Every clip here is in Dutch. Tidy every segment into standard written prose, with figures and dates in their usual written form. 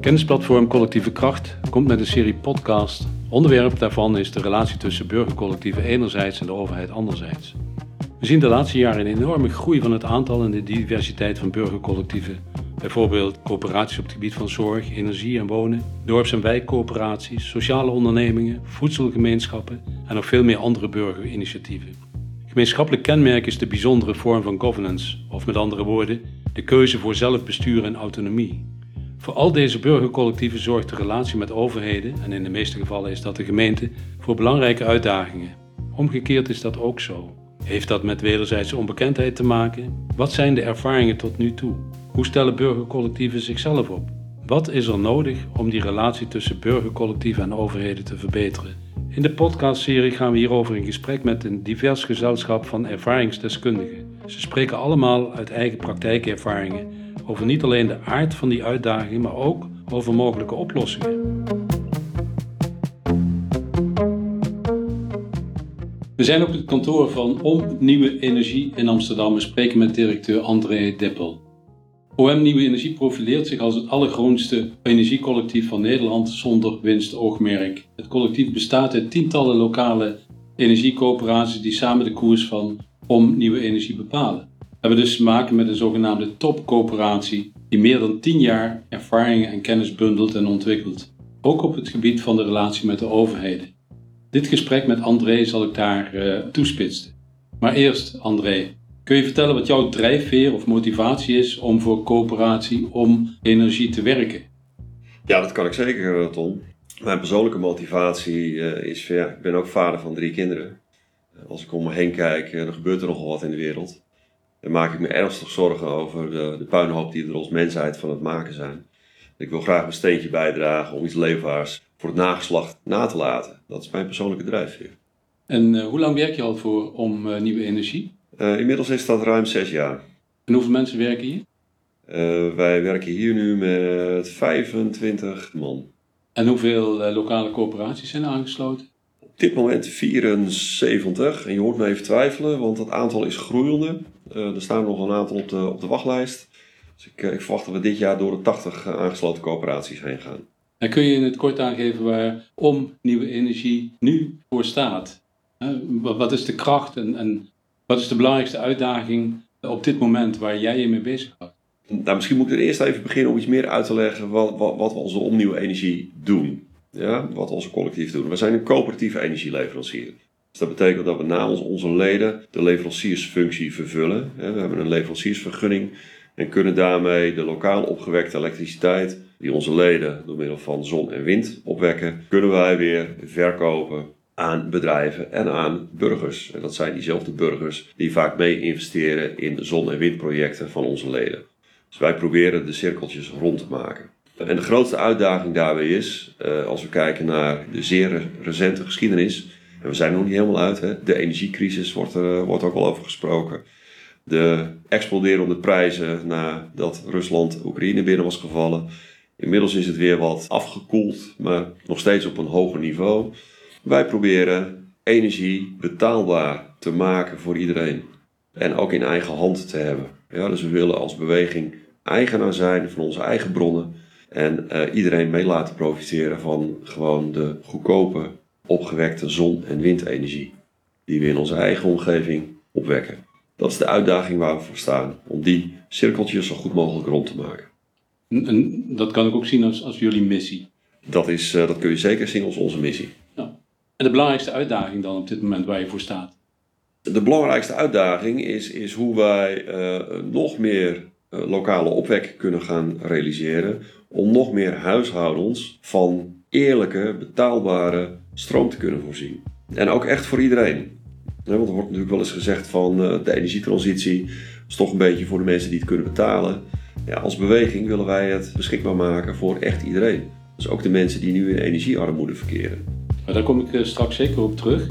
Kennisplatform Collectieve Kracht komt met een serie podcast. Onderwerp daarvan is de relatie tussen burgercollectieven enerzijds en de overheid anderzijds. We zien de laatste jaren een enorme groei van het aantal en de diversiteit van burgercollectieven. Bijvoorbeeld coöperaties op het gebied van zorg, energie en wonen, dorps- en wijkcoöperaties, sociale ondernemingen, voedselgemeenschappen en nog veel meer andere burgerinitiatieven. Gemeenschappelijk kenmerk is de bijzondere vorm van governance, of met andere woorden, de keuze voor zelfbestuur en autonomie. Voor al deze burgercollectieven zorgt de relatie met overheden, en in de meeste gevallen is dat de gemeente, voor belangrijke uitdagingen. Omgekeerd is dat ook zo. Heeft dat met wederzijdse onbekendheid te maken? Wat zijn de ervaringen tot nu toe? Hoe stellen burgercollectieven zichzelf op? Wat is er nodig om die relatie tussen burgercollectieven en overheden te verbeteren? In de podcastserie gaan we hierover in gesprek met een divers gezelschap van ervaringsdeskundigen. Ze spreken allemaal uit eigen praktijkervaringen over niet alleen de aard van die uitdagingen, maar ook over mogelijke oplossingen. We zijn op het kantoor van OM Nieuwe Energie in Amsterdam en spreken met directeur André Dippel. OM Nieuwe Energie profileert zich als het allergrootste energiecollectief van Nederland zonder winstoogmerk. Het collectief bestaat uit tientallen lokale energiecoöperaties die samen de koers van OM Nieuwe Energie bepalen. We hebben dus te maken met een zogenaamde topcoöperatie die meer dan 10 jaar ervaringen en kennis bundelt en ontwikkelt. Ook op het gebied van de relatie met de overheden. Dit gesprek met André zal ik daar toespitsen. Maar eerst, André, kun je vertellen wat jouw drijfveer of motivatie is om voor coöperatie OM Energie te werken? Ja, dat kan ik zeker, Tom. Mijn persoonlijke motivatie is, ik ben ook vader van 3 kinderen. Als ik om me heen kijk, dan gebeurt er nogal wat in de wereld. Dan maak ik me ernstig zorgen over de puinhoop die we er als mensheid van het maken zijn. Ik wil graag mijn steentje bijdragen om iets leefbaars voor het nageslacht na te laten. Dat is mijn persoonlijke drijfveer. En hoe lang werk je al voor OM Nieuwe Energie? Inmiddels is dat ruim 6 jaar. En hoeveel mensen werken hier? Wij werken hier nu met 25 man. En hoeveel lokale coöperaties zijn aangesloten? Op dit moment 74. En je hoort me even twijfelen, want dat aantal is groeiende. Er staan nog een aantal op de wachtlijst. Dus ik verwacht dat we dit jaar door de 80 aangesloten coöperaties heen gaan. En kun je in het kort aangeven waar OM Nieuwe Energie nu voor staat? Wat is de kracht en wat is de belangrijkste uitdaging op dit moment waar jij je mee bezighoudt? Nou, misschien moet ik er eerst even beginnen om iets meer uit te leggen wat we als OM Nieuwe Energie doen. Ja, wat we als collectief doen. We zijn een coöperatieve energieleverancier. Dus dat betekent dat we namens onze leden de leveranciersfunctie vervullen. We hebben een leveranciersvergunning en kunnen daarmee de lokaal opgewekte elektriciteit die onze leden door middel van zon en wind opwekken, kunnen wij weer verkopen aan bedrijven en aan burgers. En dat zijn diezelfde burgers die vaak mee investeren in zon- en windprojecten van onze leden. Dus wij proberen de cirkeltjes rond te maken. En de grootste uitdaging daarbij is, als we kijken naar de zeer recente geschiedenis, en we zijn er nog niet helemaal uit, de energiecrisis wordt ook al over gesproken. De exploderende prijzen nadat Rusland Oekraïne binnen was gevallen. Inmiddels is het weer wat afgekoeld, maar nog steeds op een hoger niveau. Wij proberen energie betaalbaar te maken voor iedereen. En ook in eigen hand te hebben. Ja, dus we willen als beweging eigenaar zijn van onze eigen bronnen. En iedereen mee laten profiteren van gewoon de goedkope, opgewekte zon- en windenergie. Die we in onze eigen omgeving opwekken. Dat is de uitdaging waar we voor staan. Om die cirkeltjes zo goed mogelijk rond te maken. En dat kan ik ook zien als jullie missie. Dat kun je zeker zien als onze missie. Ja. En de belangrijkste uitdaging dan op dit moment waar je voor staat? De belangrijkste uitdaging is hoe wij nog meer lokale opwek kunnen gaan realiseren. Om nog meer huishoudens van eerlijke, betaalbare stroom te kunnen voorzien. En ook echt voor iedereen. Want er wordt natuurlijk wel eens gezegd van de energietransitie is toch een beetje voor de mensen die het kunnen betalen. Ja, als beweging willen wij het beschikbaar maken voor echt iedereen. Dus ook de mensen die nu in energiearmoede verkeren. Maar daar kom ik straks zeker op terug.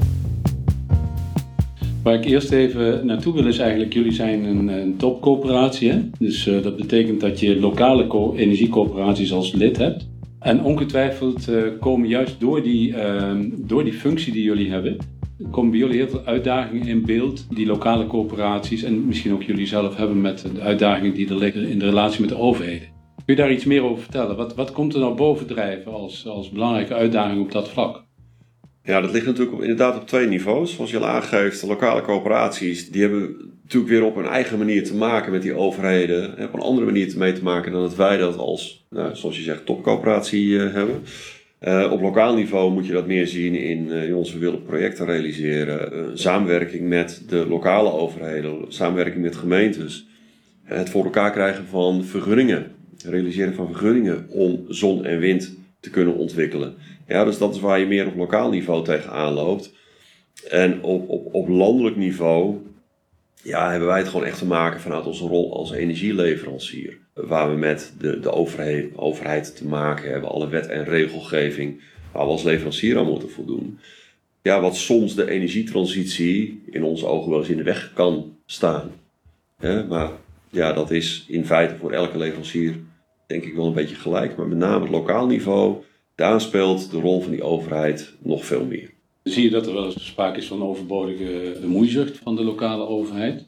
Waar ik eerst even naartoe wil is eigenlijk, jullie zijn een topcoöperatie. Hè? Dus dat betekent dat je lokale energiecoöperaties als lid hebt. En ongetwijfeld komen juist door die functie die jullie hebben, komen bij jullie heel veel uitdagingen in beeld die lokale coöperaties en misschien ook jullie zelf hebben met de uitdagingen die er liggen in de relatie met de overheden. Kun je daar iets meer over vertellen? Wat komt er nou bovendrijven als belangrijke uitdaging op dat vlak? Ja, dat ligt natuurlijk inderdaad op 2 niveaus. Zoals je al aangeeft, de lokale coöperaties, die hebben natuurlijk weer op hun eigen manier te maken met die overheden. Op een andere manier mee te maken dan dat wij dat als, zoals je zegt, topcoöperatie hebben. Op lokaal niveau moet je dat meer zien in jongens, we willen projecten realiseren. Samenwerking met de lokale overheden, samenwerking met gemeentes. Het voor elkaar krijgen van vergunningen. Realiseren van vergunningen om zon en wind te kunnen ontwikkelen. Ja, dus dat is waar je meer op lokaal niveau tegenaan loopt. En op landelijk niveau hebben wij het gewoon echt te maken vanuit onze rol als energieleverancier. Waar we met de overheid te maken hebben, alle wet en regelgeving, waar we als leverancier aan moeten voldoen. Ja, wat soms de energietransitie in onze ogen wel eens in de weg kan staan. Maar ja, dat is in feite voor elke leverancier denk ik wel een beetje gelijk. Maar met name het lokaal niveau, daar speelt de rol van die overheid nog veel meer. Zie je dat er wel eens sprake is van overbodige bemoeizucht van de lokale overheid?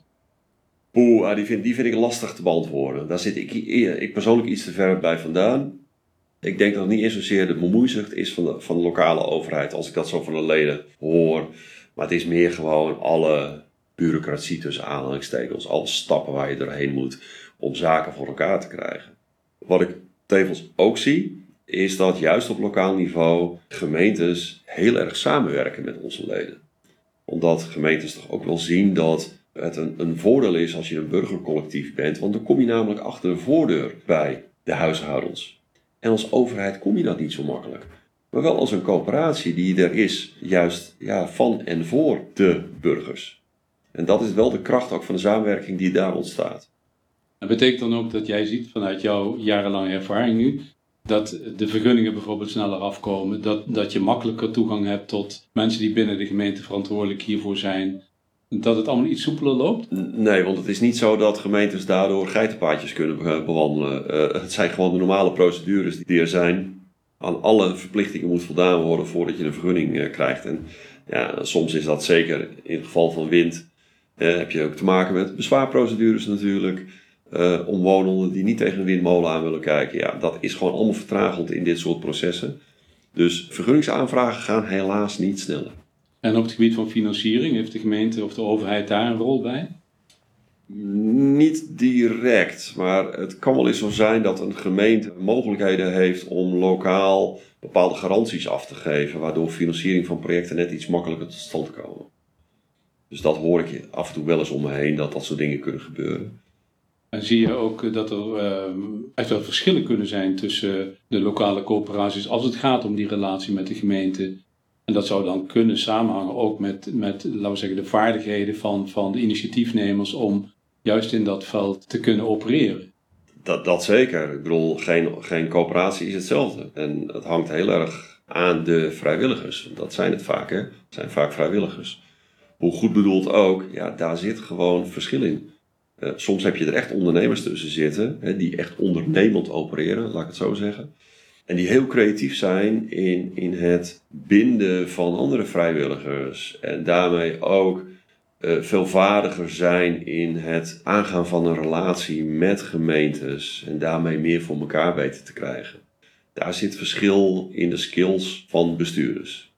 Die vind ik lastig te beantwoorden. Daar zit ik persoonlijk iets te ver bij vandaan. Ik denk dat het niet eens zozeer de bemoeizucht is van de lokale overheid, als ik dat zo van de leden hoor. Maar het is meer gewoon alle bureaucratie tussen aanhalingstekens, alle stappen waar je doorheen moet om zaken voor elkaar te krijgen. Wat ik tevens ook zie, is dat juist op lokaal niveau gemeentes heel erg samenwerken met onze leden. Omdat gemeentes toch ook wel zien dat het een voordeel is als je een burgercollectief bent, want dan kom je namelijk achter de voordeur bij de huishoudens. En als overheid kom je dat niet zo makkelijk. Maar wel als een coöperatie die er is, juist van en voor de burgers. En dat is wel de kracht ook van de samenwerking die daar ontstaat. Dat betekent dan ook dat jij ziet vanuit jouw jarenlange ervaring nu, dat de vergunningen bijvoorbeeld sneller afkomen, dat je makkelijker toegang hebt tot mensen die binnen de gemeente verantwoordelijk hiervoor zijn, dat het allemaal iets soepeler loopt? Nee, want het is niet zo dat gemeentes daardoor geitenpaadjes kunnen bewandelen. Het zijn gewoon de normale procedures die er zijn. Aan alle verplichtingen moet voldaan worden voordat je een vergunning krijgt. En ja, soms is dat zeker in het geval van wind. Heb je ook te maken met bezwaarprocedures natuurlijk. Omwonenden die niet tegen een windmolen aan willen kijken. Ja, dat is gewoon allemaal vertragend in dit soort processen. Dus vergunningsaanvragen gaan helaas niet sneller. En op het gebied van financiering, heeft de gemeente of de overheid daar een rol bij? Niet direct, maar het kan wel eens zo zijn dat een gemeente mogelijkheden heeft om lokaal bepaalde garanties af te geven, waardoor financiering van projecten net iets makkelijker tot stand komen. Dus dat hoor ik af en toe wel eens om me heen, dat soort dingen kunnen gebeuren. En zie je ook dat er echt wel verschillen kunnen zijn tussen de lokale coöperaties als het gaat om die relatie met de gemeente? En dat zou dan kunnen samenhangen ook met laten we zeggen, de vaardigheden van de initiatiefnemers om juist in dat veld te kunnen opereren. Dat zeker. Ik bedoel, geen coöperatie is hetzelfde. En het hangt heel erg aan de vrijwilligers. Dat zijn het vaak, hè. Het zijn vaak vrijwilligers. Hoe goed bedoeld ook, ja, daar zit gewoon verschil in. Soms heb je er echt ondernemers tussen zitten, hè, die echt ondernemend opereren, laat ik het zo zeggen. En die heel creatief zijn in het binden van andere vrijwilligers. En daarmee ook veelvaardiger zijn in het aangaan van een relatie met gemeentes. En daarmee meer voor elkaar weten te krijgen. Daar zit verschil in de skills van bestuurders.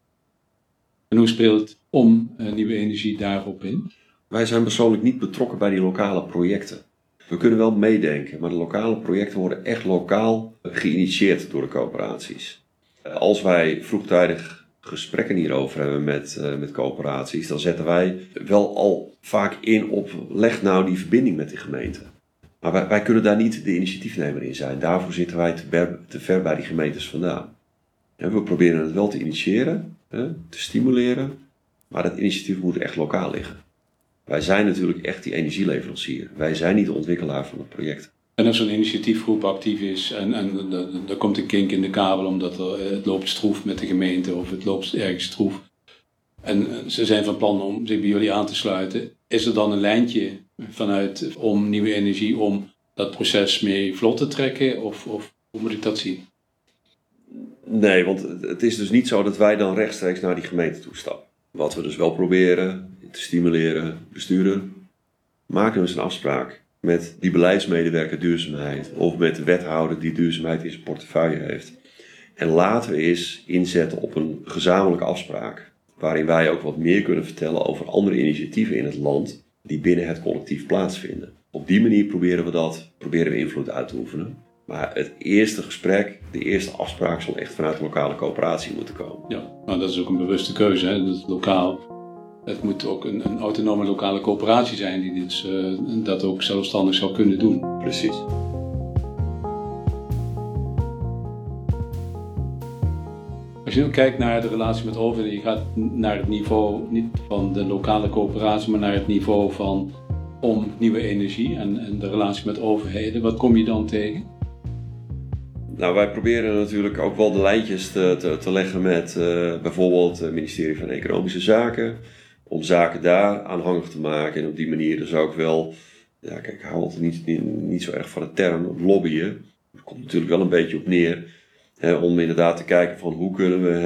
En hoe speelt nieuwe energie daarop in? Wij zijn persoonlijk niet betrokken bij die lokale projecten. We kunnen wel meedenken, maar de lokale projecten worden echt lokaal geïnitieerd door de coöperaties. Als wij vroegtijdig gesprekken hierover hebben met coöperaties, dan zetten wij wel al vaak in op leg nou die verbinding met de gemeente. Maar wij kunnen daar niet de initiatiefnemer in zijn. Daarvoor zitten wij te ver bij die gemeentes vandaan. En we proberen het wel te initiëren, te stimuleren, maar dat initiatief moet echt lokaal liggen. Wij zijn natuurlijk echt die energieleverancier. Wij zijn niet de ontwikkelaar van het project. En als zo'n initiatiefgroep actief is en er komt een kink in de kabel omdat het loopt stroef met de gemeente of het loopt ergens stroef. En ze zijn van plan om zich bij jullie aan te sluiten. Is er dan een lijntje vanuit om nieuwe energie om dat proces mee vlot te trekken? Of hoe moet ik dat zien? Nee, want het is dus niet zo dat wij dan rechtstreeks naar die gemeente toe stappen. Wat we dus wel proberen te stimuleren, besturen, maken we eens een afspraak met die beleidsmedewerker duurzaamheid of met de wethouder die duurzaamheid in zijn portefeuille heeft. En laten we eens inzetten op een gezamenlijke afspraak, waarin wij ook wat meer kunnen vertellen over andere initiatieven in het land die binnen het collectief plaatsvinden. Op die manier proberen we invloed uit te oefenen. Maar het eerste gesprek, de eerste afspraak zal echt vanuit de lokale coöperatie moeten komen. Ja, nou, dat is ook een bewuste keuze. Hè? Dat lokaal, het moet ook een autonome lokale coöperatie zijn die dat ook zelfstandig zou kunnen doen. Precies. Als je nu kijkt naar de relatie met overheden, je gaat naar het niveau niet van de lokale coöperatie, maar naar het niveau om nieuwe energie en de relatie met overheden. Wat kom je dan tegen? Nou, wij proberen natuurlijk ook wel de lijntjes te leggen met bijvoorbeeld het ministerie van Economische Zaken. Om zaken daar aanhangig te maken en op die manier dus ook wel, ja kijk, ik hou altijd niet zo erg van de term lobbyen. Er komt natuurlijk wel een beetje op neer. Om inderdaad te kijken van hoe kunnen we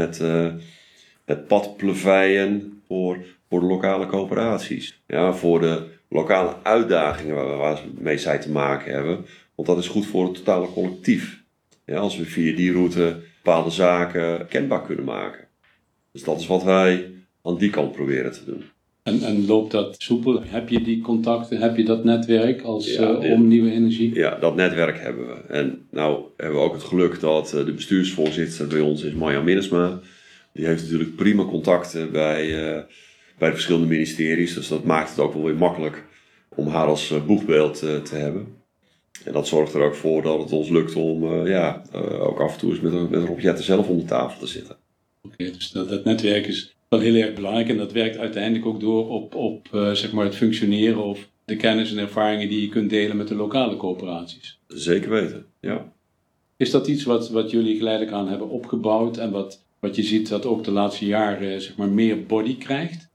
het pad pleveien voor de lokale coöperaties. Ja, voor de lokale uitdagingen waarmee zij te maken hebben. Want dat is goed voor het totale collectief. Ja, als we via die route bepaalde zaken kenbaar kunnen maken. Dus dat is wat wij aan die kant proberen te doen. En loopt dat soepel? Heb je die contacten, heb je dat netwerk om nieuwe energie? Ja, dat netwerk hebben we. En nou hebben we ook het geluk dat de bestuursvoorzitter bij ons is Marjan Minnesma. Die heeft natuurlijk prima contacten bij de verschillende ministeries. Dus dat maakt het ook wel weer makkelijk om haar als boegbeeld te hebben. En dat zorgt er ook voor dat het ons lukt om ook af en toe eens met Rob Jetten zelf om de tafel te zitten. Oké, dus dat netwerk is wel heel erg belangrijk en dat werkt uiteindelijk ook door op zeg maar het functioneren of de kennis en ervaringen die je kunt delen met de lokale coöperaties. Zeker weten, ja. Is dat iets wat jullie geleidelijk aan hebben opgebouwd en wat je ziet dat ook de laatste jaren zeg maar meer body krijgt?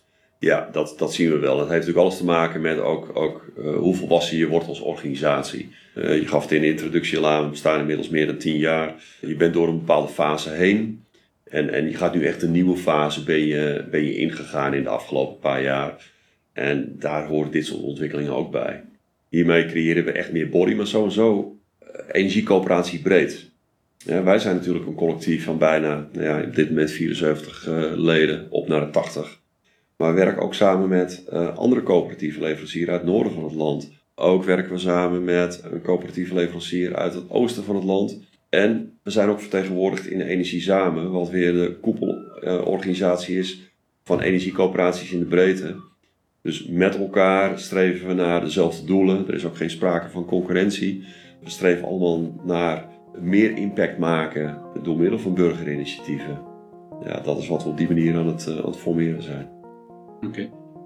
Ja, dat zien we wel. Dat heeft natuurlijk alles te maken met ook hoe volwassen je wordt als organisatie. Je gaf het in de introductie al aan, we bestaan inmiddels meer dan 10 jaar. Je bent door een bepaalde fase heen. En je gaat nu echt een nieuwe fase ben je ingegaan in de afgelopen paar jaar. En daar horen dit soort ontwikkelingen ook bij. Hiermee creëren we echt meer body, maar sowieso energiecoöperatie breed. Ja, wij zijn natuurlijk een collectief van bijna op dit moment 74 leden op naar de 80. Maar we werken ook samen met andere coöperatieve leveranciers uit het noorden van het land. Ook werken we samen met een coöperatieve leverancier uit het oosten van het land. En we zijn ook vertegenwoordigd in de Energie Samen, wat weer de koepelorganisatie is van energiecoöperaties in de breedte. Dus met elkaar streven we naar dezelfde doelen. Er is ook geen sprake van concurrentie. We streven allemaal naar meer impact maken door middel van burgerinitiatieven. Ja, dat is wat we op die manier aan het formeren zijn. Oké.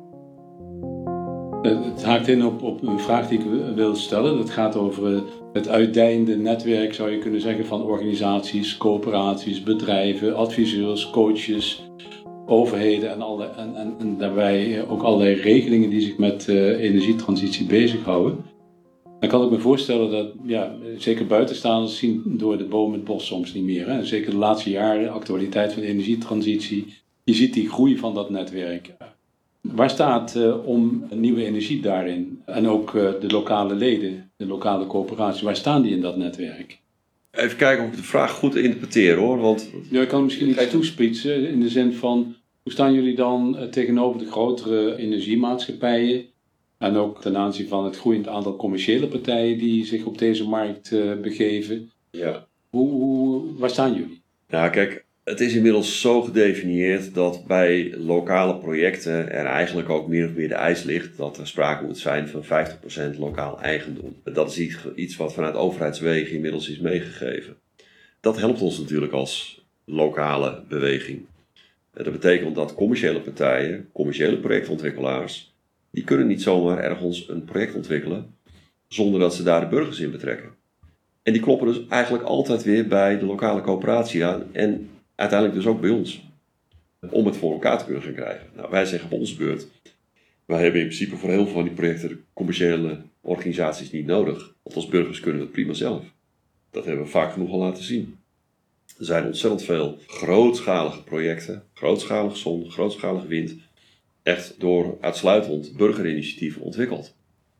Het haakt in op een vraag die ik wil stellen. Dat gaat over het uitdijende netwerk, zou je kunnen zeggen, van organisaties, coöperaties, bedrijven, adviseurs, coaches, overheden en daarbij ook allerlei regelingen die zich met energietransitie bezighouden. Dan kan ik me voorstellen dat, zeker buitenstaanders zien door de boom het bos soms niet meer. Hè? Zeker de laatste jaren, actualiteit van de energietransitie. Je ziet die groei van dat netwerk. Waar staat om nieuwe energie daarin? En ook de lokale leden, de lokale coöperaties, waar staan die in dat netwerk? Even kijken of ik de vraag goed interpreteer hoor. Want ja, ik kan misschien iets toespitsen in de zin van, hoe staan jullie dan tegenover de grotere energiemaatschappijen? En ook ten aanzien van het groeiend aantal commerciële partijen die zich op deze markt begeven. Ja. Waar staan jullie? Nou kijk, het is inmiddels zo gedefinieerd dat bij lokale projecten er eigenlijk ook meer of meer de eis ligt dat er sprake moet zijn van 50% lokaal eigendom. Dat is iets wat vanuit overheidswegen inmiddels is meegegeven. Dat helpt ons natuurlijk als lokale beweging. Dat betekent dat commerciële partijen, commerciële projectontwikkelaars, die kunnen niet zomaar ergens een project ontwikkelen zonder dat ze daar de burgers in betrekken. En die kloppen dus eigenlijk altijd weer bij de lokale coöperatie aan en uiteindelijk dus ook bij ons. Om het voor elkaar te kunnen gaan krijgen. Nou, wij zeggen op onze beurt, wij hebben in principe voor heel veel van die projecten de commerciële organisaties niet nodig. Want als burgers kunnen we het prima zelf. Dat hebben we vaak genoeg al laten zien. Er zijn ontzettend veel grootschalige projecten, grootschalige zon, grootschalige wind, echt door uitsluitend burgerinitiatieven ontwikkeld.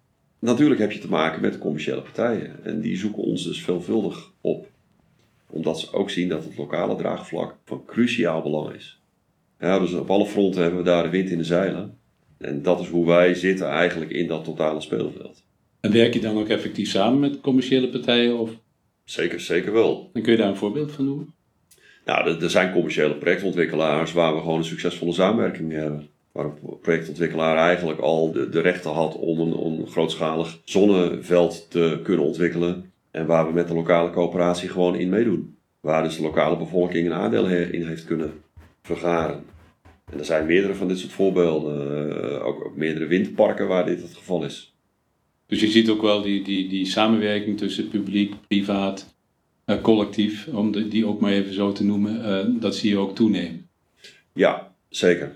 Natuurlijk heb je te maken met commerciële partijen. En die zoeken ons dus veelvuldig op. Omdat ze ook zien dat het lokale draagvlak van cruciaal belang is. Ja, dus op alle fronten hebben we daar de wind in de zeilen. En dat is hoe wij zitten eigenlijk in dat totale speelveld. En werk je dan ook effectief samen met commerciële partijen? Of? Zeker wel. En kun je daar een voorbeeld van noemen? Nou, er zijn commerciële projectontwikkelaars waar we gewoon een succesvolle samenwerking mee hebben. Waar een projectontwikkelaar eigenlijk al de rechten had om een grootschalig zonneveld te kunnen ontwikkelen. En waar we met de lokale coöperatie gewoon in meedoen. Waar dus de lokale bevolking een aandeel in heeft kunnen vergaren. En er zijn meerdere van dit soort voorbeelden. Ook meerdere windparken waar dit het geval is. Dus je ziet ook wel die samenwerking tussen publiek, privaat, collectief, om die ook maar even zo te noemen, dat zie je ook toenemen. Ja, zeker.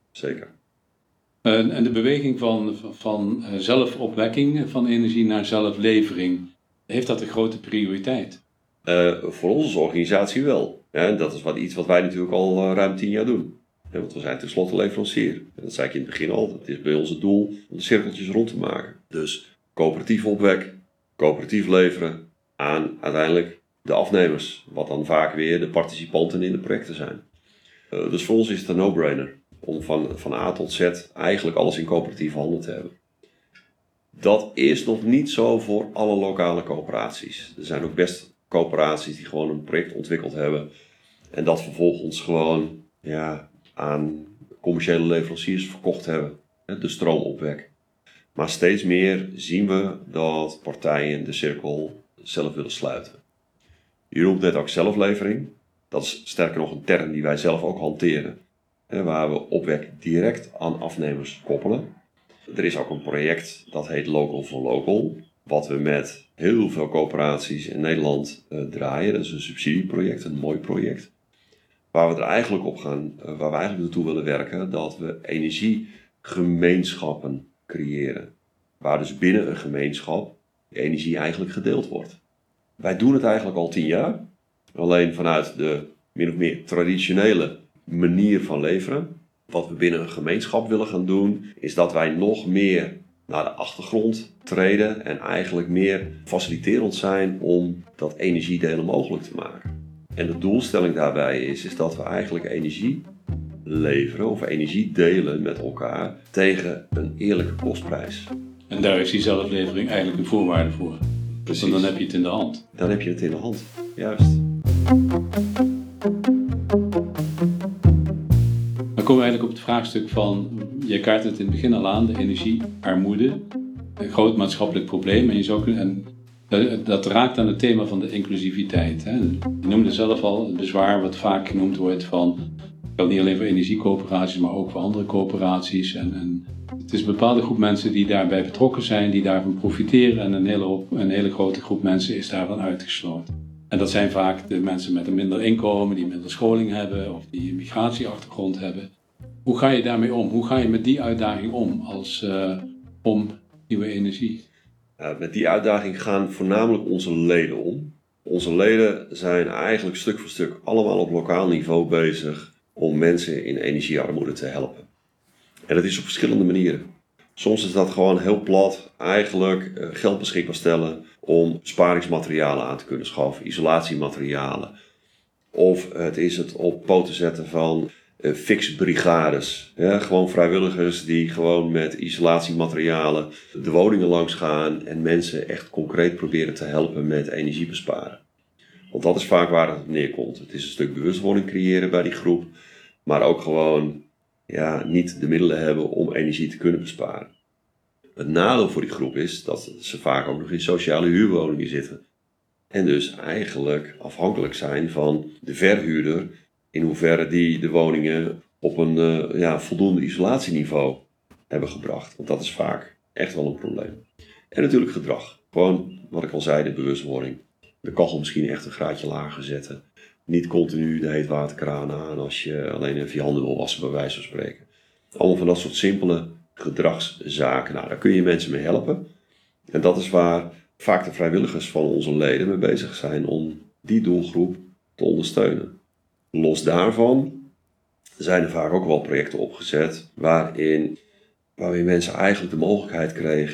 En de beweging van zelfopwekking van energie naar zelflevering, heeft dat een grote prioriteit? Voor ons als organisatie wel. Ja, en dat is iets wat wij natuurlijk al ruim 10 jaar doen. Ja, want we zijn tenslotte leverancier. En dat zei ik in het begin al. Het is bij ons het doel om de cirkeltjes rond te maken. Dus coöperatief opwek, coöperatief leveren aan uiteindelijk de afnemers. Wat dan vaak weer de participanten in de projecten zijn. Dus voor ons is het een no-brainer om van A tot Z eigenlijk alles in coöperatieve handen te hebben. Dat is nog niet zo voor alle lokale coöperaties. Er zijn ook best coöperaties die gewoon een project ontwikkeld hebben en dat vervolgens gewoon aan commerciële leveranciers verkocht hebben. De stroomopwek. Maar steeds meer zien we dat partijen de cirkel zelf willen sluiten. Je noemt net ook zelflevering. Dat is sterker nog een term die wij zelf ook hanteren. Waar we opwek direct aan afnemers koppelen. Er is ook een project dat heet Local for Local. Wat we met heel veel coöperaties in Nederland draaien. Dat is een subsidieproject, een mooi project. Waar we er eigenlijk op gaan, waar we eigenlijk naartoe willen werken. Dat we energiegemeenschappen creëren. Waar dus binnen een gemeenschap de energie eigenlijk gedeeld wordt. Wij doen het eigenlijk al 10 jaar. Alleen vanuit de min of meer traditionele manier van leveren. Wat we binnen een gemeenschap willen gaan doen, is dat wij nog meer naar de achtergrond treden en eigenlijk meer faciliterend zijn om dat energiedelen mogelijk te maken. En de doelstelling daarbij is dat we eigenlijk energie leveren of energie delen met elkaar tegen een eerlijke kostprijs. En daar is die zelflevering eigenlijk een voorwaarde voor. Precies. Want dan heb je het in de hand. Dan heb je het in de hand, juist. Dan komen we eigenlijk op het vraagstuk van, je kaart het in het begin al aan, de energiearmoede. Een groot maatschappelijk probleem. En dat raakt aan het thema van de inclusiviteit. Hè. Je noemde zelf al het bezwaar wat vaak genoemd wordt van, niet alleen voor energiecoöperaties, maar ook voor andere coöperaties. En het is een bepaalde groep mensen die daarbij betrokken zijn, die daarvan profiteren. En een hele grote groep mensen is daarvan uitgesloten. En dat zijn vaak de mensen met een minder inkomen, die minder scholing hebben of die een migratieachtergrond hebben. Hoe ga je daarmee om? Hoe ga je met die uitdaging om nieuwe energie? Met die uitdaging gaan voornamelijk onze leden om. Onze leden zijn eigenlijk stuk voor stuk allemaal op lokaal niveau bezig om mensen in energiearmoede te helpen. En dat is op verschillende manieren. Soms is dat gewoon heel plat, eigenlijk geld beschikbaar stellen om besparingsmaterialen aan te kunnen schaffen, isolatiematerialen. Of het is het op poten zetten van fixbrigades. Ja, gewoon vrijwilligers die gewoon met isolatiematerialen de woningen langs gaan en mensen echt concreet proberen te helpen met energie besparen. Want dat is vaak waar het op neerkomt. Het is een stuk bewustwording creëren bij die groep, maar ook gewoon niet de middelen hebben om energie te kunnen besparen. Het nadeel voor die groep is dat ze vaak ook nog in sociale huurwoningen zitten. En dus eigenlijk afhankelijk zijn van de verhuurder in hoeverre die de woningen op een voldoende isolatieniveau hebben gebracht. Want dat is vaak echt wel een probleem. En natuurlijk gedrag. Gewoon wat ik al zei, de bewustwording. De kachel misschien echt een graadje lager zetten. Niet continu de heetwaterkraan aan als je alleen even je handen wil wassen, bij wijze van spreken. Allemaal van dat soort simpele gedragszaken. Nou, daar kun je mensen mee helpen. En dat is waar vaak de vrijwilligers van onze leden mee bezig zijn om die doelgroep te ondersteunen. Los daarvan zijn er vaak ook wel projecten opgezet waarin mensen eigenlijk de mogelijkheid kregen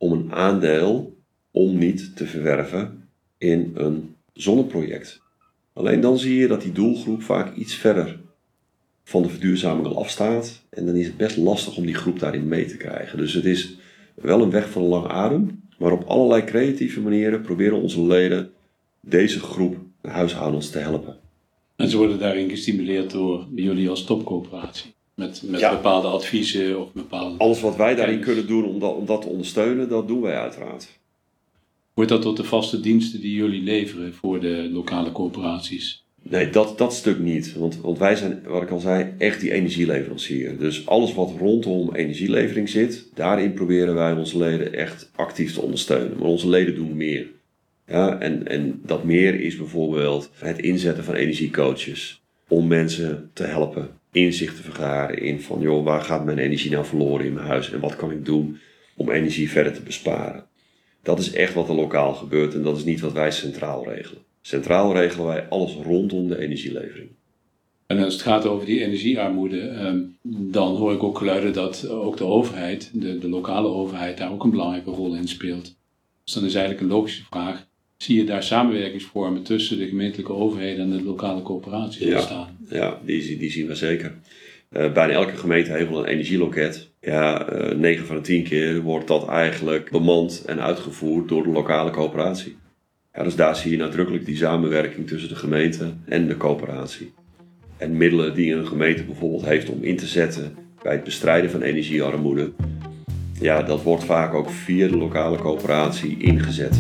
om een aandeel om niet te verwerven in een zonneproject. Alleen dan zie je dat die doelgroep vaak iets verder van de verduurzaming al afstaat. En dan is het best lastig om die groep daarin mee te krijgen. Dus het is wel een weg van een lange adem. Maar op allerlei creatieve manieren proberen onze leden deze groep huishoudens te helpen. En ze worden daarin gestimuleerd door jullie als topcoöperatie? Met bepaalde adviezen of bepaalde... Alles wat wij daarin kunnen doen om dat te ondersteunen, dat doen wij uiteraard. Wordt dat tot de vaste diensten die jullie leveren voor de lokale coöperaties? Nee, dat stuk niet. Want wij zijn, wat ik al zei, echt die energieleverancier. Dus alles wat rondom energielevering zit, daarin proberen wij onze leden echt actief te ondersteunen. Maar onze leden doen meer. Ja, en dat meer is bijvoorbeeld het inzetten van energiecoaches. Om mensen te helpen inzicht te vergaren in van, joh, waar gaat mijn energie nou verloren in mijn huis? En wat kan ik doen om energie verder te besparen? Dat is echt wat er lokaal gebeurt en dat is niet wat wij centraal regelen. Centraal regelen wij alles rondom de energielevering. En als het gaat over die energiearmoede, dan hoor ik ook geluiden dat ook de overheid, de lokale overheid, daar ook een belangrijke rol in speelt. Dus dan is eigenlijk een logische vraag, zie je daar samenwerkingsvormen tussen de gemeentelijke overheden en de lokale coöperaties ontstaan? Ja, die zien we zeker. Bijna elke gemeente heeft wel een energieloket. 9 van de 10 keer wordt dat eigenlijk bemand en uitgevoerd door de lokale coöperatie. Ja, dus daar zie je nadrukkelijk die samenwerking tussen de gemeente en de coöperatie. En middelen die een gemeente bijvoorbeeld heeft om in te zetten bij het bestrijden van energiearmoede. Ja, dat wordt vaak ook via de lokale coöperatie ingezet.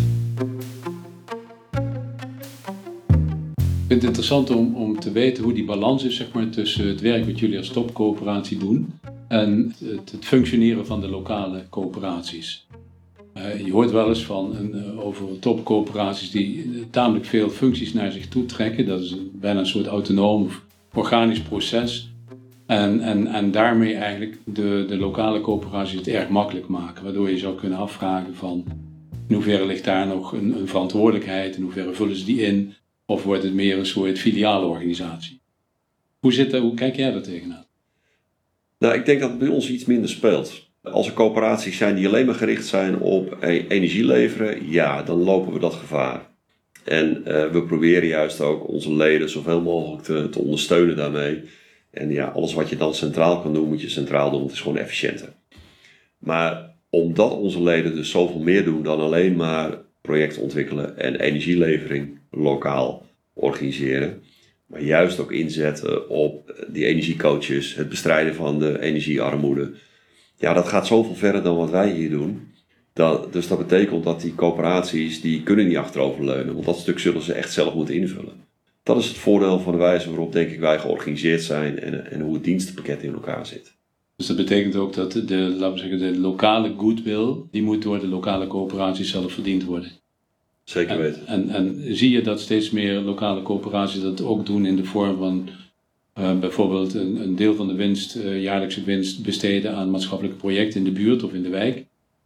Ik vind het interessant om te weten hoe die balans is, zeg maar, tussen het werk wat jullie als topcoöperatie doen en het functioneren van de lokale coöperaties. Je hoort wel eens over topcoöperaties die tamelijk veel functies naar zich toe trekken. Dat is bijna een soort autonoom of organisch proces. En daarmee eigenlijk de lokale coöperaties het erg makkelijk maken. Waardoor je zou kunnen afvragen van in hoeverre ligt daar nog een verantwoordelijkheid, in hoeverre vullen ze die in, of wordt het meer een soort filiaalorganisatie. Hoe kijk jij daar tegenaan? Nou, ik denk dat het bij ons iets minder speelt. Als er coöperaties zijn die alleen maar gericht zijn op energie leveren, ja, dan lopen we dat gevaar. En we proberen juist ook onze leden zoveel mogelijk te ondersteunen daarmee. En ja, alles wat je dan centraal kan doen, moet je centraal doen. Het is gewoon efficiënter. Maar omdat onze leden dus zoveel meer doen dan alleen maar projecten ontwikkelen en energielevering lokaal organiseren, maar juist ook inzetten op die energiecoaches, het bestrijden van de energiearmoede. Ja, dat gaat zoveel verder dan wat wij hier doen. Dus dat betekent dat die coöperaties, die kunnen niet achteroverleunen. Want dat stuk zullen ze echt zelf moeten invullen. Dat is het voordeel van de wijze waarop, denk ik, wij georganiseerd zijn en hoe het dienstenpakket in elkaar zit. Dus dat betekent ook dat de lokale goodwill, die moet door de lokale coöperaties zelf verdiend worden. Zeker weten. En zie je dat steeds meer lokale coöperaties dat ook doen in de vorm van bijvoorbeeld een deel van de winst, jaarlijkse winst, besteden aan maatschappelijke projecten in de buurt of in de wijk?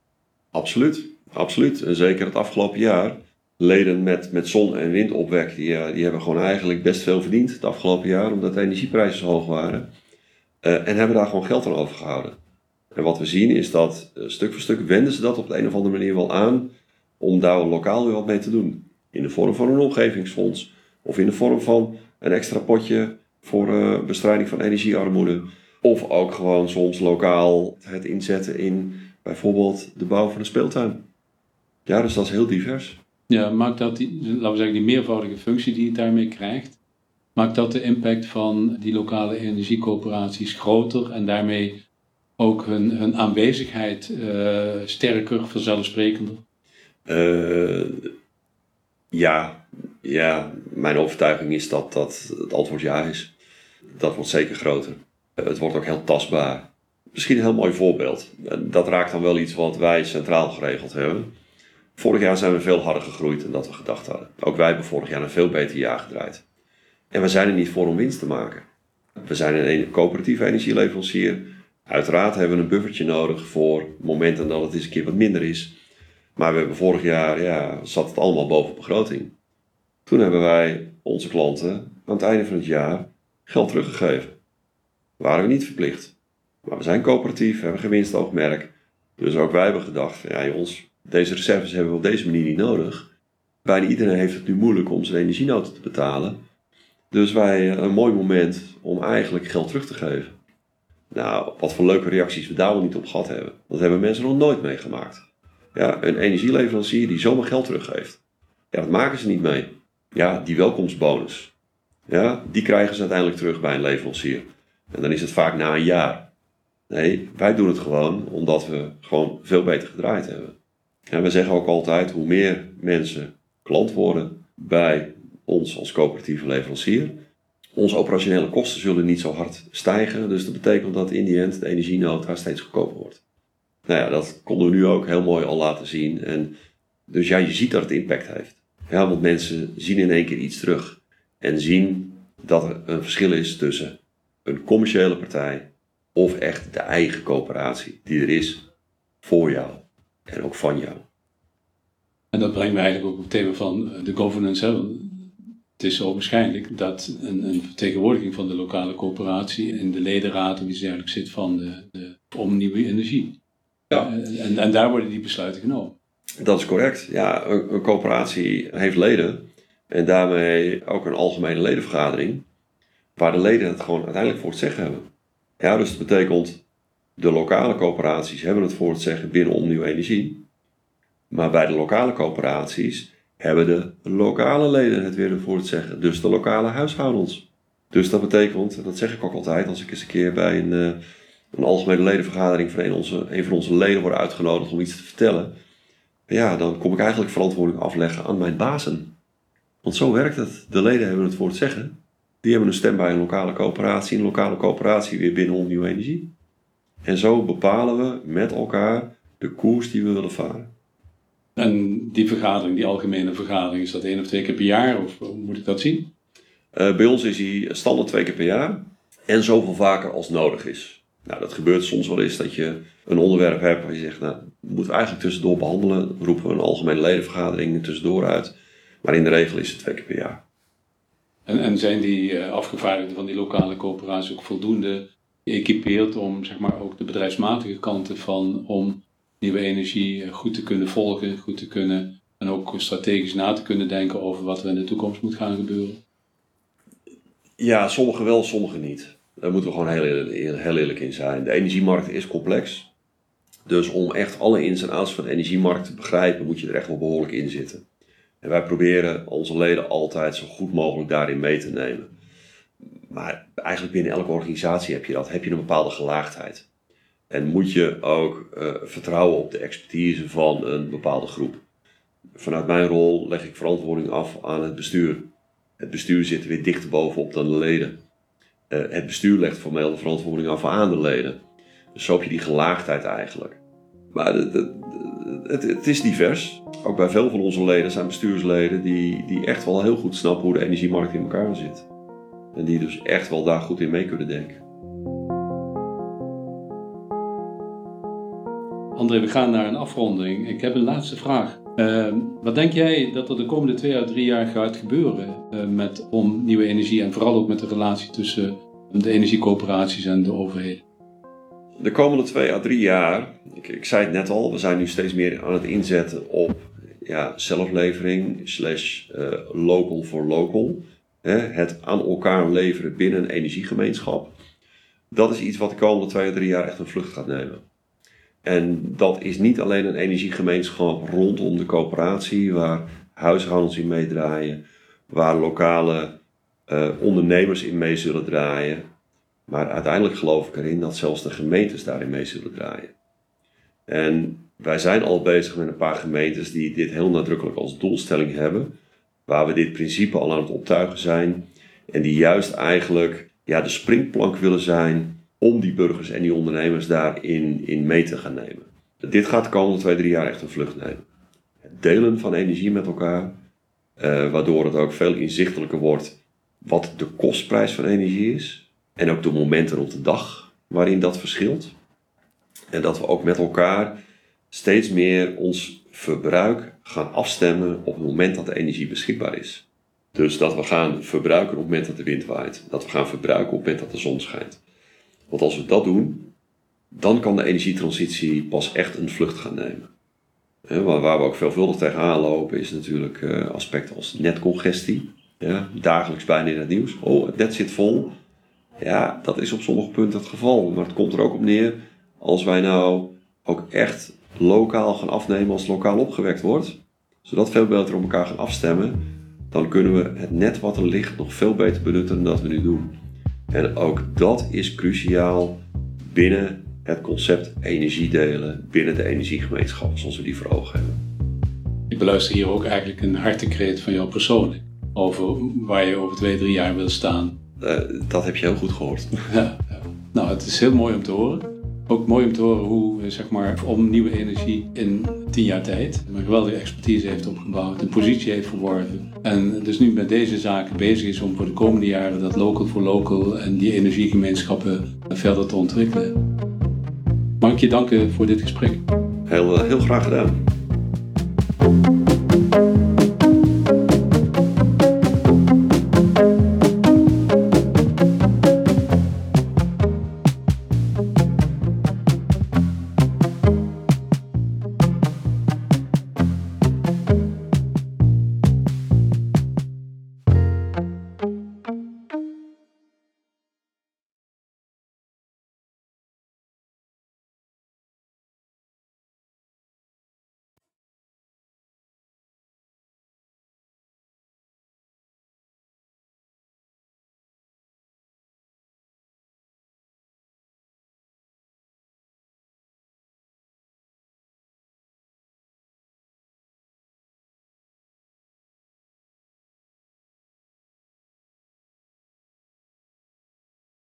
Absoluut. En zeker het afgelopen jaar. Leden met zon- en windopwek, die hebben gewoon eigenlijk best veel verdiend het afgelopen jaar, omdat de energieprijzen zo hoog waren. En hebben daar gewoon geld aan overgehouden. En wat we zien is dat stuk voor stuk wenden ze dat op de een of andere manier wel aan om daar lokaal weer wat mee te doen. In de vorm van een omgevingsfonds of in de vorm van een extra potje voor bestrijding van energiearmoede. Of ook gewoon soms lokaal het inzetten in bijvoorbeeld de bouw van een speeltuin. Ja, dus dat is heel divers. Ja, maakt dat die meervoudige functie die het daarmee krijgt, maakt dat de impact van die lokale energiecoöperaties groter en daarmee ook hun aanwezigheid sterker, vanzelfsprekender? Ja, mijn overtuiging is dat het antwoord ja is. Dat wordt zeker groter. Het wordt ook heel tastbaar. Misschien een heel mooi voorbeeld. Dat raakt dan wel iets wat wij centraal geregeld hebben. Vorig jaar zijn we veel harder gegroeid dan dat we gedacht hadden. Ook wij hebben vorig jaar een veel beter jaar gedraaid. En we zijn er niet voor om winst te maken. We zijn een coöperatieve energieleverancier. Uiteraard hebben we een buffertje nodig voor momenten dat het eens een keer wat minder is. Maar we hebben vorig jaar, zat het allemaal boven begroting. Toen hebben wij onze klanten aan het einde van het jaar geld teruggegeven. Waren we niet verplicht. Maar we zijn coöperatief, hebben geen winstoogmerk. Dus ook wij hebben gedacht, ja jongens, deze reserves hebben we op deze manier niet nodig. Bijna iedereen heeft het nu moeilijk om zijn energienoten te betalen. Dus wij een mooi moment om eigenlijk geld terug te geven. Nou, wat voor leuke reacties we daar wel niet op gehad hebben. Dat hebben mensen nog nooit meegemaakt. Ja, een energieleverancier die zomaar geld teruggeeft. Ja, dat maken ze niet mee. Ja, die welkomstbonus. Ja, die krijgen ze uiteindelijk terug bij een leverancier. En dan is het vaak na een jaar. Nee, wij doen het gewoon omdat we gewoon veel beter gedraaid hebben. En we zeggen ook altijd, hoe meer mensen klant worden bij ons als coöperatieve leverancier, onze operationele kosten zullen niet zo hard stijgen. Dus dat betekent dat in die end de energienota steeds goedkoper wordt. Nou ja, dat konden we nu ook heel mooi al laten zien. En dus ja, je ziet dat het impact heeft. Ja, want mensen zien in één keer iets terug. En zien dat er een verschil is tussen een commerciële partij of echt de eigen coöperatie die er is voor jou en ook van jou. En dat brengt me eigenlijk ook op het thema van de governance. Hè? Het is zo waarschijnlijk dat een vertegenwoordiging van de lokale coöperatie in de ledenraad of iets dergelijks zit van om nieuwe energie. Ja. En daar worden die besluiten genomen. Dat is correct. Ja, een coöperatie heeft leden en daarmee ook een algemene ledenvergadering waar de leden het gewoon uiteindelijk voor het zeggen hebben. Ja, dus dat betekent de lokale coöperaties hebben het voor het zeggen binnen om nieuwe energie. Maar bij de lokale coöperaties hebben de lokale leden het weer voor het zeggen. Dus de lokale huishoudens. Dus dat betekent, dat zeg ik ook altijd, als ik eens een keer bij een algemene ledenvergadering van een van onze leden wordt uitgenodigd om iets te vertellen. Ja, dan kom ik eigenlijk verantwoording afleggen aan mijn bazen. Want zo werkt het. De leden hebben het voor het zeggen. Die hebben een stem bij een lokale coöperatie. Een lokale coöperatie weer binnen om nieuwe energie. En zo bepalen we met elkaar de koers die we willen varen. En die vergadering, die algemene vergadering, is dat 1 of 2 keer per jaar? Of hoe moet ik dat zien? Bij ons is die standaard 2 keer per jaar. En zoveel vaker als nodig is. Nou, dat gebeurt soms wel eens dat je een onderwerp hebt waar je zegt, nou, moeten we eigenlijk tussendoor behandelen. Dan roepen we een algemene ledenvergadering tussendoor uit. Maar in de regel is het 2 keer per jaar. En zijn die afgevaardigden van die lokale coöperatie ook voldoende geëquipeerd om zeg maar ook de bedrijfsmatige kanten van om nieuwe energie goed te kunnen volgen, goed te kunnen en ook strategisch na te kunnen denken over wat er in de toekomst moet gaan gebeuren? Ja, sommigen wel, sommigen niet. Daar moeten we gewoon heel eerlijk in zijn. De energiemarkt is complex. Dus om echt alle ins en outs van de energiemarkt te begrijpen, moet je er echt wel behoorlijk in zitten. En wij proberen onze leden altijd zo goed mogelijk daarin mee te nemen. Maar eigenlijk binnen elke organisatie heb je een bepaalde gelaagdheid. En moet je ook vertrouwen op de expertise van een bepaalde groep. Vanuit mijn rol leg ik verantwoording af aan het bestuur. Het bestuur zit er weer dichter bovenop dan de leden. Het bestuur legt formeel de verantwoording af aan de leden. Dus zo heb je die gelaagdheid eigenlijk. Maar het is divers. Ook bij veel van onze leden zijn bestuursleden die echt wel heel goed snappen hoe de energiemarkt in elkaar zit. En die dus echt wel daar goed in mee kunnen denken. André, we gaan naar een afronding. Ik heb een laatste vraag. Wat denk jij dat er de komende 2 à 3 jaar gaat gebeuren om nieuwe energie en vooral ook met de relatie tussen de energiecoöperaties en de overheden? De komende 2 à 3 jaar, ik zei het net al, we zijn nu steeds meer aan het inzetten op zelflevering / local for local. Het aan elkaar leveren binnen een energiegemeenschap. Dat is iets wat de komende 2 à 3 jaar echt een vlucht gaat nemen. En dat is niet alleen een energiegemeenschap rondom de coöperatie, waar huishoudens in meedraaien, waar lokale ondernemers in mee zullen draaien. Maar uiteindelijk geloof ik erin dat zelfs de gemeentes daarin mee zullen draaien. En wij zijn al bezig met een paar gemeentes die dit heel nadrukkelijk als doelstelling hebben, waar we dit principe al aan het optuigen zijn en die juist eigenlijk de springplank willen zijn om die burgers en die ondernemers daarin mee te gaan nemen. Dit gaat de komende 2, 3 jaar echt een vlucht nemen. Het delen van energie met elkaar, waardoor het ook veel inzichtelijker wordt wat de kostprijs van energie is. En ook de momenten op de dag waarin dat verschilt. En dat we ook met elkaar steeds meer ons verbruik gaan afstemmen op het moment dat de energie beschikbaar is. Dus dat we gaan verbruiken op het moment dat de wind waait. Dat we gaan verbruiken op het moment dat de zon schijnt. Want als we dat doen, dan kan de energietransitie pas echt een vlucht gaan nemen. Waar we ook veelvuldig tegenaan lopen is natuurlijk aspecten als netcongestie. Ja, dagelijks bijna in het nieuws. Oh, het net zit vol. Ja, dat is op sommige punten het geval. Maar het komt er ook op neer, als wij nou ook echt lokaal gaan afnemen als het lokaal opgewekt wordt, zodat veel beter op elkaar gaan afstemmen, dan kunnen we het net wat er ligt nog veel beter benutten dan dat we nu doen. En ook dat is cruciaal binnen het concept energiedelen, binnen de energiegemeenschap, zoals we die voor ogen hebben. Ik beluister hier ook eigenlijk een hartekreet van jou persoonlijk, over waar je over 2-3 jaar wil staan. Dat heb je heel goed gehoord. Ja. Nou, het is heel mooi om te horen. Ook mooi om te horen hoe, om nieuwe energie in 10 jaar tijd een geweldige expertise heeft opgebouwd, een positie heeft verworven. En dus nu met deze zaken bezig is om voor de komende jaren dat local for local en die energiegemeenschappen verder te ontwikkelen. Mag ik je danken voor dit gesprek? Heel graag gedaan.